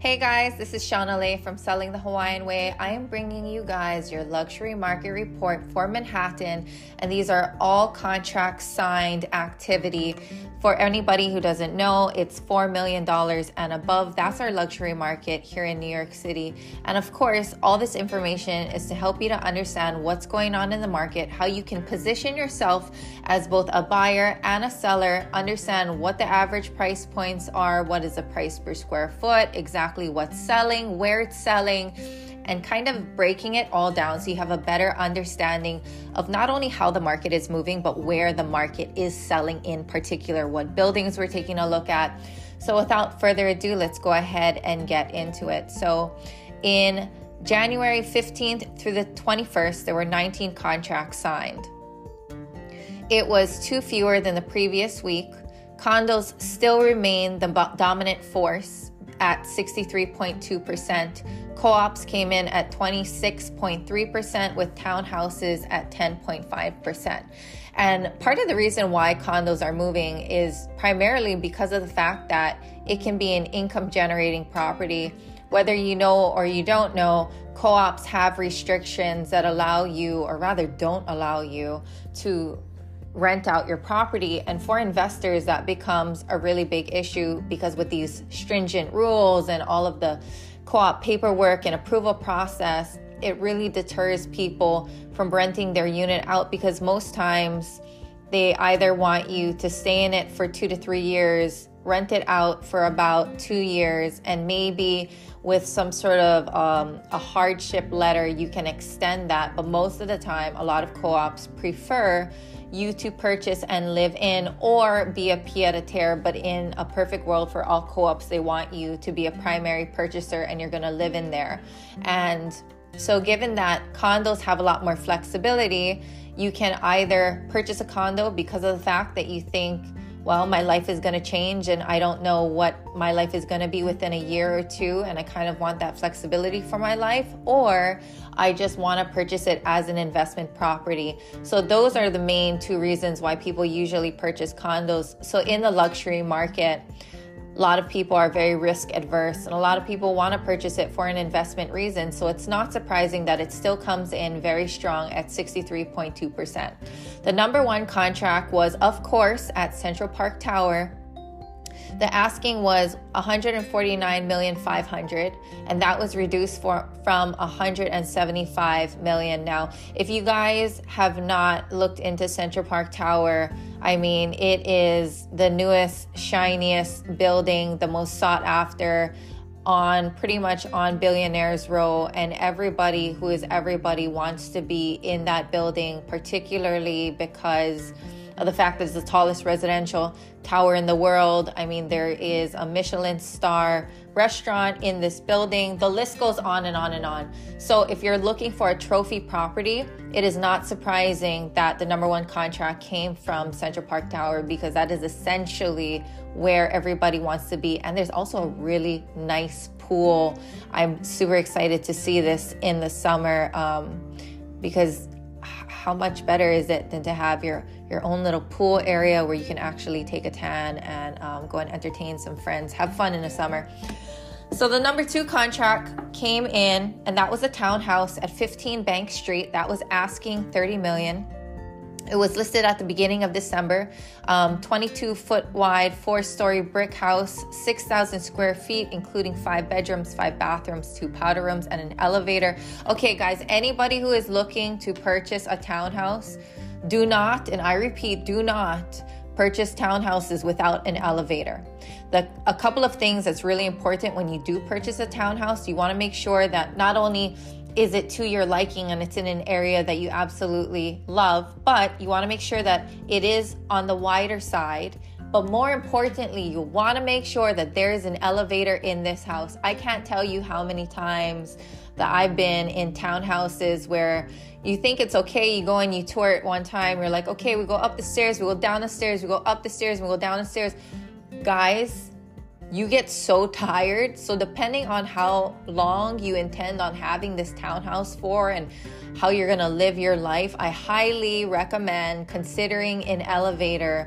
Hey guys, this is Shauna Lay from Selling the Hawaiian Way. I am bringing you guys your luxury market report for Manhattan, and these are all contracts signed activity. For anybody who doesn't know, it's $4 million and above. That's our luxury market here in New York City. And of course, all this information is to help you to understand what's going on in the market, how you can position yourself as both a buyer and a seller, understand what the average price points are, what is the price per square foot, exactly what's selling, where it's selling, and kind of breaking it all down so you have a better understanding of not only how the market is moving, but where the market is selling in particular, what buildings we're taking a look at. So without further ado, let's go ahead and get into it. So in January 15th through the 21st, there were 19 contracts signed. It was 2 fewer than the previous week. Condos still remain the dominant force at 63.2%. Co-ops came in at 26.3%, with townhouses at 10.5%. And part of the reason why condos are moving is primarily because of the fact that it can be an income generating property. Whether you know or you don't know, co-ops have restrictions that allow you, or rather don't allow you, to rent out your property. And for investors, that becomes a really big issue because with these stringent rules and all of the co-op paperwork and approval process, it really deters people from renting their unit out, because most times they either want you to stay in it for 2 to 3 years, rent it out for about 2 years, and maybe with some sort of a hardship letter, you can extend that. But most of the time, a lot of co-ops prefer you to purchase and live in, or be a pied-à-terre. But in a perfect world for all co-ops, they want you to be a primary purchaser and you're going to live in there. And so given that condos have a lot more flexibility, you can either purchase a condo because of the fact that you think, well, my life is going to change and I don't know what my life is going to be within a year or two, and I kind of want that flexibility for my life, or I just want to purchase it as an investment property. So those are the main 2 reasons why people usually purchase condos. So in the luxury market, a lot of people are very risk adverse, and a lot of people want to purchase it for an investment reason. So it's not surprising that it still comes in very strong at 63.2%. The number 1 contract was, of course, at Central Park Tower. The asking was $149,500,000, and that was reduced from $175 million. Now, if you guys have not looked into Central Park Tower, I mean, it is the newest, shiniest building, the most sought after pretty much on Billionaires Row, and everybody who is everybody wants to be in that building, particularly because of the fact that it's the tallest residential tower in the world. I mean, there is a Michelin star restaurant in this building. The list goes on and on and on. So if you're looking for a trophy property, it is not surprising that the number 1 contract came from Central Park Tower, because that is essentially where everybody wants to be. And there's also a really nice pool. I'm super excited to see this in the summer, because how much better is it than to have your own little pool area where you can actually take a tan and go and entertain some friends, have fun in the summer. So the number 2 contract came in, and that was a townhouse at 15 Bank Street. That was asking $30 million. It was listed at the beginning of December. 22-foot wide, 4-story brick house, 6,000 square feet, including 5 bedrooms, 5 bathrooms, 2 powder rooms, and an elevator. Okay, guys, anybody who is looking to purchase a townhouse, do not, and I repeat, do not purchase townhouses without an elevator. A couple of things that's really important when you do purchase a townhouse, you want to make sure that not only is it to your liking and it's in an area that you absolutely love, but you want to make sure that it is on the wider side. But more importantly, you want to make sure that there is an elevator in this house. I can't tell you how many times that I've been in townhouses where you think it's okay, you go and you tour it one time, you're like, okay, we go up the stairs, we go down the stairs, we go up the stairs, we go down the stairs. Guys, you get so tired. So depending on how long you intend on having this townhouse for and how you're going to live your life, I highly recommend considering an elevator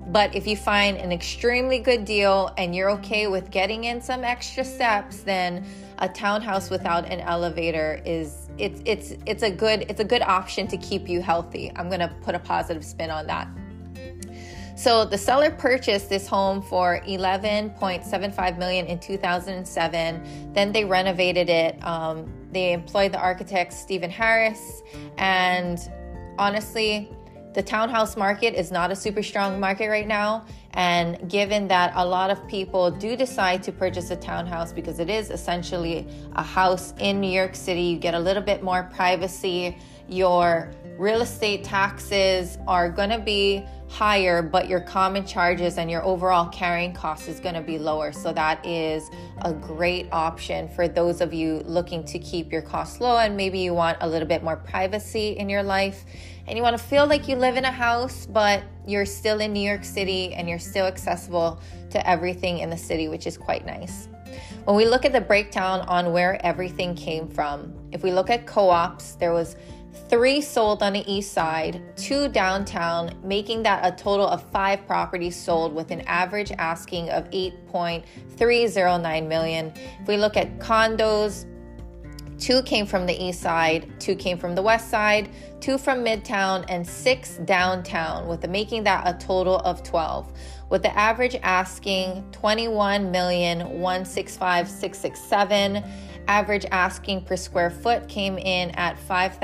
But if you find an extremely good deal and you're okay with getting in some extra steps, then a townhouse without an elevator is it's a good option to keep you healthy. I'm going to put a positive spin on that. So the seller purchased this home for $11.75 million in 2007. Then they renovated it. They employed the architect Stephen Harris, and honestly, the townhouse market is not a super strong market right now. And given that a lot of people do decide to purchase a townhouse because it is essentially a house in New York City, you get a little bit more privacy. Your real estate taxes are going to be higher, but your common charges and your overall carrying cost is going to be lower. So that is a great option for those of you looking to keep your costs low, and maybe you want a little bit more privacy in your life and you want to feel like you live in a house, but you're still in New York City and you're still accessible to everything in the city, which is quite nice. When we look at the breakdown on where everything came from, if we look at co-ops, there was 3 sold on the east side, 2 downtown, making that a total of 5 properties sold with an average asking of $8.309 million. If we look at condos, 2 came from the east side, 2 came from the west side, 2 from midtown, and 6 downtown, with making that a total of 12. With the average asking $21,165,667. Average asking per square foot came in at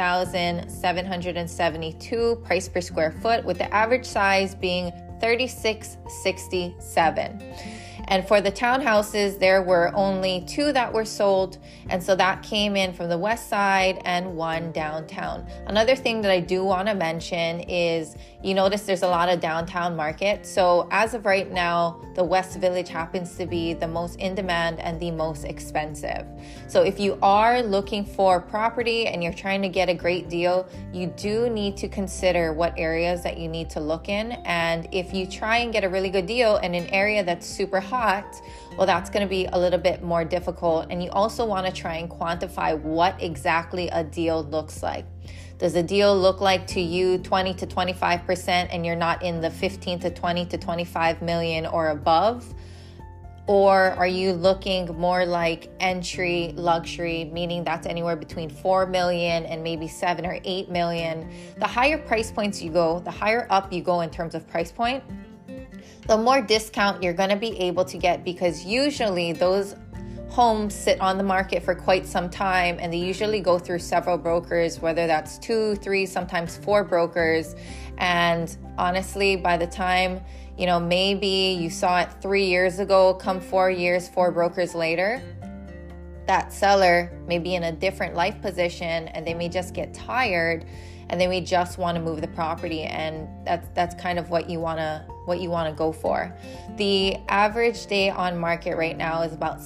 $5,772 price per square foot, with the average size being 3667. And for the townhouses, there were only 2 that were sold, and so that came in from the west side and 1 downtown. Another thing that I do want to mention is you notice there's a lot of downtown market. So as of right now, the West Village happens to be the most in demand and the most expensive. So if you are looking for property and you're trying to get a great deal, you do need to consider what areas that you need to look in. And if you try and get a really good deal in an area that's super hot, well, that's going to be a little bit more difficult. And you also want to try and quantify what exactly a deal looks like. Does a deal look like to you 20 to 25% and you're not in the 15 to 20 to 25 million or above? Or are you looking more like entry luxury, meaning that's anywhere between 4 million and maybe 7 or 8 million? The higher price points you go, the higher up you go in terms of price point, the more discount you're going to be able to get, because usually those homes sit on the market for quite some time and they usually go through several brokers, whether that's 2, 3, sometimes 4 brokers. And honestly, by the time, maybe you saw it 3 years ago, come 4 years, 4 brokers later, that seller may be in a different life position and they may just get tired and they may just want to move the property, and that's kind of what you want to go for. The average day on market right now is about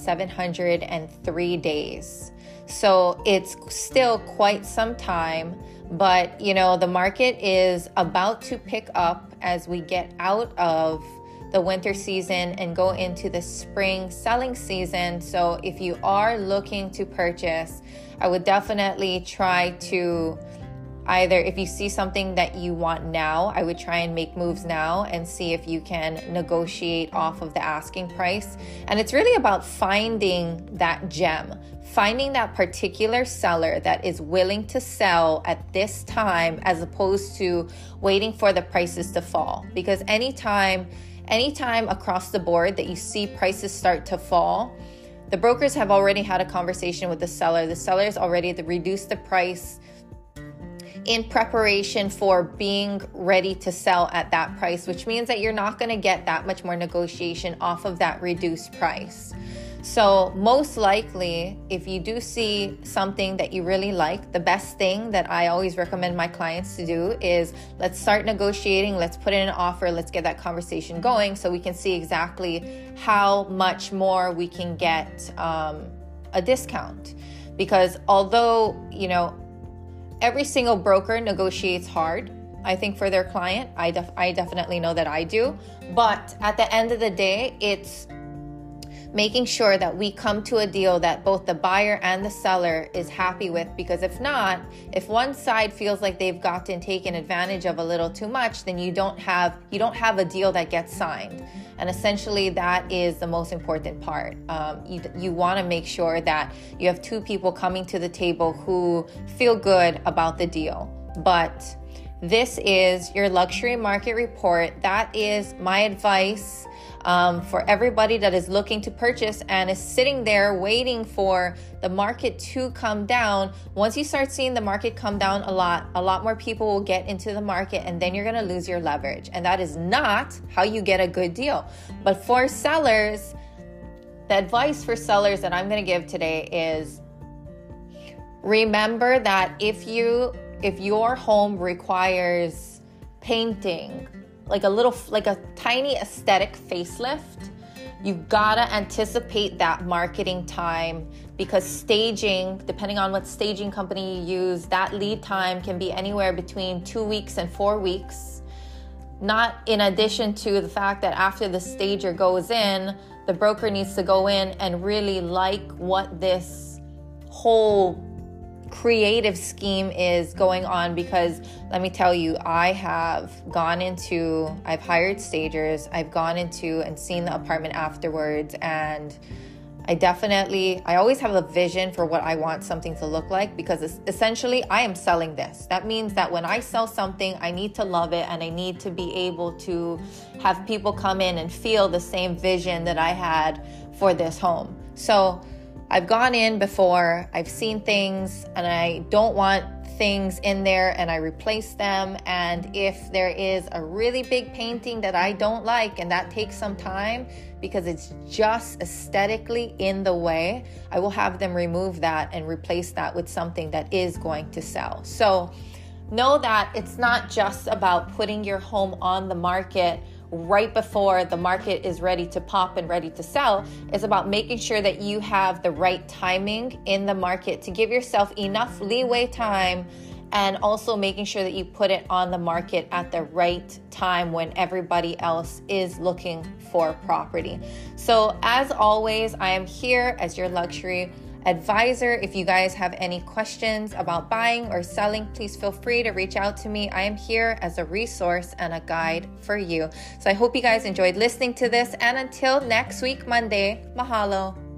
703 days. So it's still quite some time, but the market is about to pick up as we get out of the winter season and go into the spring selling season. So if you are looking to purchase, I would definitely try to either, if you see something that you want now, I would try and make moves now and see if you can negotiate off of the asking price. And it's really about finding that gem, finding that particular seller that is willing to sell at this time, as opposed to waiting for the prices to fall. Because anytime across the board that you see prices start to fall, the brokers have already had a conversation with the seller. The seller has already reduced the price in preparation for being ready to sell at that price, which means that you're not going to get that much more negotiation off of that reduced price. So most likely, if you do see something that you really like, the best thing that I always recommend my clients to do is let's start negotiating, let's put in an offer, let's get that conversation going so we can see exactly how much more we can get a discount. Because although, every single broker negotiates hard, I think, for their client. I definitely know that I do. But at the end of the day, it's making sure that we come to a deal that both the buyer and the seller is happy with, because if not, if one side feels like they've gotten taken advantage of a little too much, then you don't have a deal that gets signed. And essentially that is the most important part. You want to make sure that you have two people coming to the table who feel good about the deal. But this is your luxury market report. That is my advice for everybody that is looking to purchase and is sitting there waiting for the market to come down. Once you start seeing the market come down a lot more people will get into the market, and then you're going to lose your leverage. And that is not how you get a good deal. But for sellers, the advice for sellers that I'm going to give today is remember that if your home requires painting, like a tiny aesthetic facelift, you've got to anticipate that marketing time, because staging, depending on what staging company you use, that lead time can be anywhere between 2 weeks and 4 weeks. Not in addition to the fact that after the stager goes in, the broker needs to go in and really like what this whole creative scheme is going on. Because let me tell you, I've hired stagers, I've gone into and seen the apartment afterwards, and I always have a vision for what I want something to look like, because essentially I am selling this. That means that when I sell something, I need to love it, and I need to be able to have people come in and feel the same vision that I had for this home. So I've gone in before, I've seen things, and I don't want things in there, and I replace them. And if there is a really big painting that I don't like, and that takes some time because it's just aesthetically in the way, I will have them remove that and replace that with something that is going to sell. So know that it's not just about putting your home on the market right before the market is ready to pop and ready to sell. It's about making sure that you have the right timing in the market to give yourself enough leeway time, and also making sure that you put it on the market at the right time when everybody else is looking for property. So as always, I am here as your luxury advisor. If you guys have any questions about buying or selling, please feel free to reach out to me. I am here as a resource and a guide for you. So I hope you guys enjoyed listening to this, and until next week, Monday, mahalo.